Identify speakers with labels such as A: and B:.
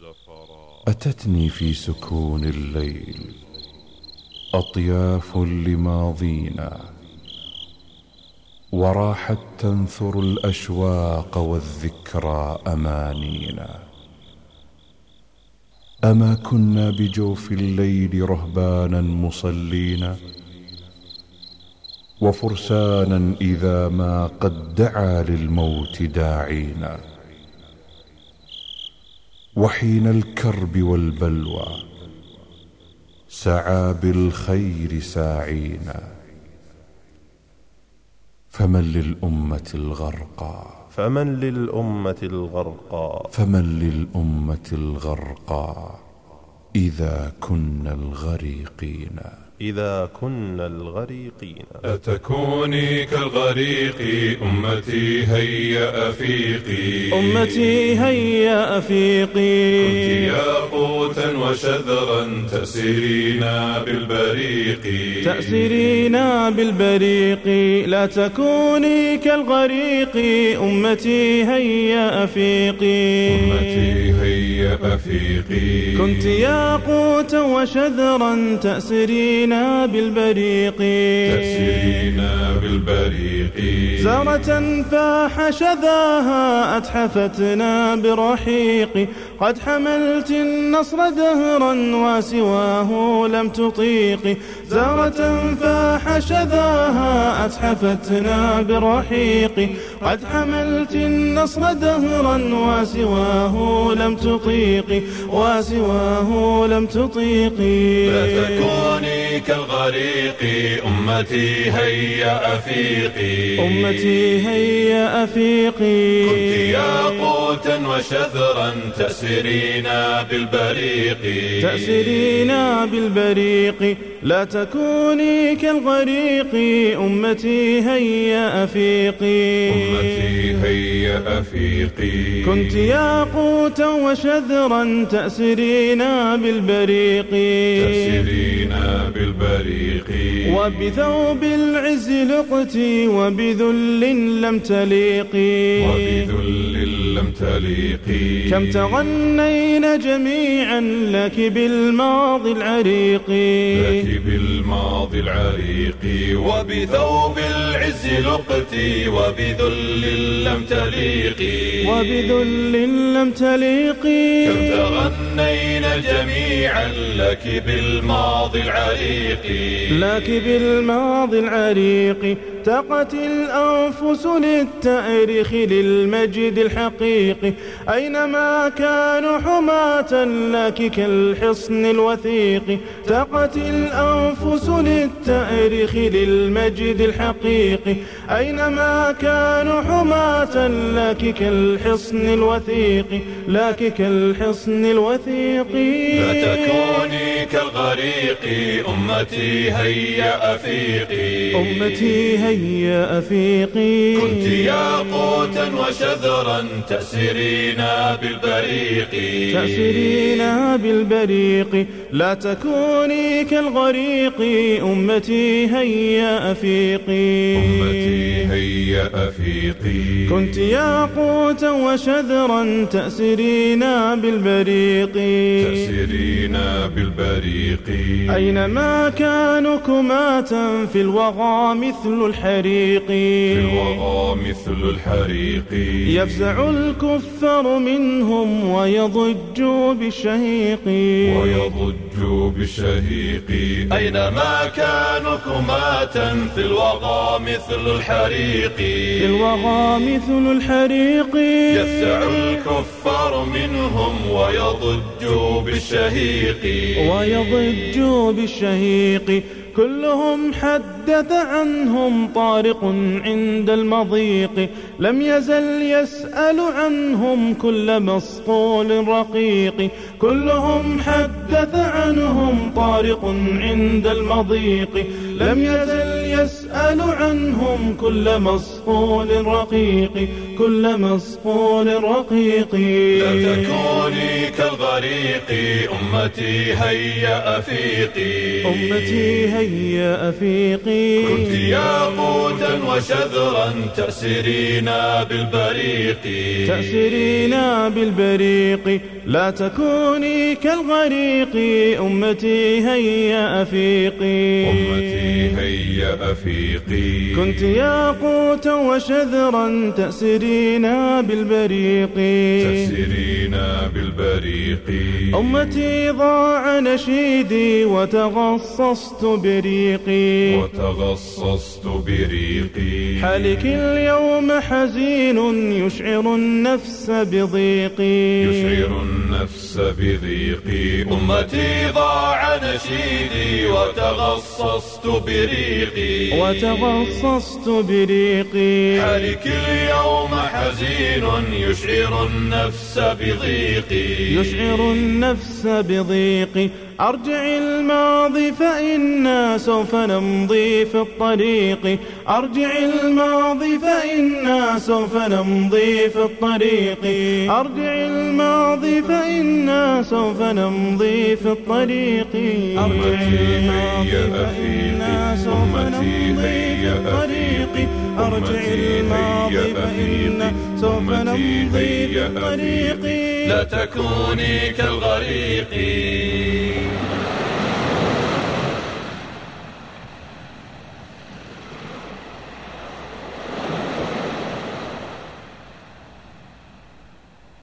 A: أتتني في سكون الليل أطياف لماضينا، وراحت تنثر الأشواق والذكرى أمانينا. أما كنا بجوف الليل رهبانا مصلين، وفرسانا إذا ما قد دعا للموت داعينا. وحين الكرب والبلوى سعى بالخير ساعينا. فمن للأمة الغرقى
B: فمن للأمة الغرقى
A: فمن للأمة الغرقى إذا كنا الغريقين
B: إذا كنا الغريقين.
C: أتكوني كالغريق أمتي هيا أفيقي،
D: أمتي هيا أفيقي.
C: كنت ياقوتا وشذرا تأسرينا بالبريق،
D: تأسرينا بالبريق. لا تكوني كالغريق أمتي هيا أفيقي،
C: أمتي هيا أفيقي.
D: كنت ياقوتا وشذرا تأسرينا بالبريق،
C: تأسرينا بالبريق.
D: زهرة فاح شذاها أتحفتنا برحيق، قد حملت النصر دهرا وسواه لم تطيق. زهرة فاح شذاها أتحفتنا برحيق، قد حملت النصر دهرا وسواه لم تطيق، وسواه لم تطيق.
C: لا تكوني كالغريق أمتي هيا أفيقي،
D: أمتي هيا أفيقي.
C: كنت ياقوتا وشذرا تأسرينا بالبريق،
D: تأسرينا بالبريق. لا تكوني كالغريق أمتي هيا أفيقي،
C: أمتي هيا أفيقي.
D: كنت ياقوتا وشذرا تأسرينا بالبريق،
C: تأسرينا بالبريق.
D: وبثوب العز لقتي وبذل لم تليقي،
C: وبذل لم تليقي.
D: كم تغنينا جميعا لك بالماضي العريق،
C: لك بالماضي العريق. وبثوب العز لقتي وبذل لم تليقي،
D: وبذل لم تليقي.
C: كم تغنينا جميعا لك بالماضي العريق،
D: لك بالماضي العريق. تقت الأنفس للتأريخ للمجد الحقيقي، أينما كانوا حماة لك كالحصن الوثيق. تقت الأنفس للتأريخ للمجد الحقيقي، أينما كانوا حماة لك كالحصن الوثيق، لك كالحصن الوثيق.
C: لا تكوني كالغريق أمتي هيا أفيقي،
D: أمتي هيا أفيقي.
C: كنت ياقوتا وشذرا تأسرينا بالبريق،
D: تأسرينا بالبريق. لا تكوني كالغريق أمتي هيا أفيقي،
C: أمتي هيا أفيقي.
D: كنت ياقوتا وشذرا تأسرينا بالبريق،
C: تأسرينا بالبريق.
D: أينما كانوا كماة في الوغى مثل الحريق،
C: في الوغى مثل الحريق.
D: يفزع الكفار منهم ويضجوا بالشهيق،
C: ويضجوا بالشهيق. أينما كانوا كماة في الوغى مثل الحريق،
D: في الوغى مثل الحريق.
C: يفزع الكفار منهم ويضجوا بالشهيق،
D: ويضجوا بالشهيق. كلهم حدث عنهم طارق عند المضيق، لم يزل يسأل عنهم كل مسطول رقيق. كلهم حدث عنهم طارق عند المضيق، لم يزل يسأل عنهم كل مسطول رقيق، كل مسطول رقيق.
C: لا تكوني كالغريق الغريق أمتي هيا أفيقي
D: أمتي هيا أفيقي
C: كنت ياقوتا وشذرا تأسرين بالبريق
D: بالبريق لا تكوني كالغريق أمتي هيا أفيقي
C: أمتي هيا أفيقي
D: كنت ياقوتا وشذرا تأسرين بالبريق
C: أمتي
D: ضاع نشيدي وتغصصت بريقي حالك اليوم حزين يشعر النفس بضيقي
C: أمتي ضاع نشيدي وتغصصت بريقي حالك اليوم حزين يشعر النفس بضيقي
D: أرجع الماضي فإنا سوف نمضي في الطريق أرجع الماضي فإنا سوف نمضي في الطريق أرجع الماضي فإنا سوف نمضي في الطريق أرجع الماضي فإنا سوف نمضي في الطريق أرجع الماضي فإنا سوف نمضي في الطريق
C: لا تكوني كالغريق